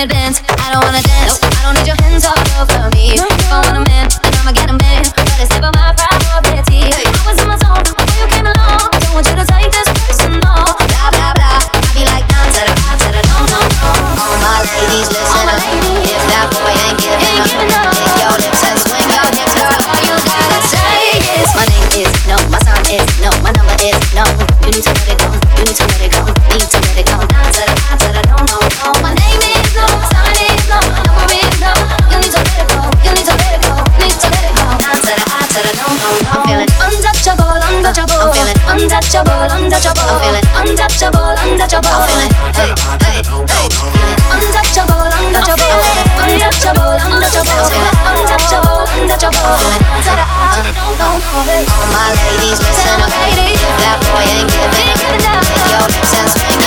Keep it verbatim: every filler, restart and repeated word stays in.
advance. I don't wanna dance. Nope. I don't need your hands all over me. No. If I want a man, then I'ma get a man. But it's never my priority. Hey. I was in my zone before you came along. I don't want you to take this personal. Blah blah blah. I be like nah to the nah to the no no no. All my ladies listen up. If that boy ain't giving up, lick your lips and swing your hips, girl. All you gotta say is my name is no, my sign is no, my number is no. You need to let it go. You need to let it go. Need to let it go. Nah to the nah to the no no no. My name is no, my sign is no, my number is no. You need to let it go. You need to let it go. Need to let it go. Nah to the nah to the no no no. I'm feeling untouchable, untouchable. I'm feeling untouchable, untouchable. I'm feeling untouchable, untouchable. I'm feeling hey hey hey. Untouchable, untouchable. Untouchable, untouchable. Untouchable, untouchable. All my ladies listen up. If that boy ain't giving up, take your lips and swing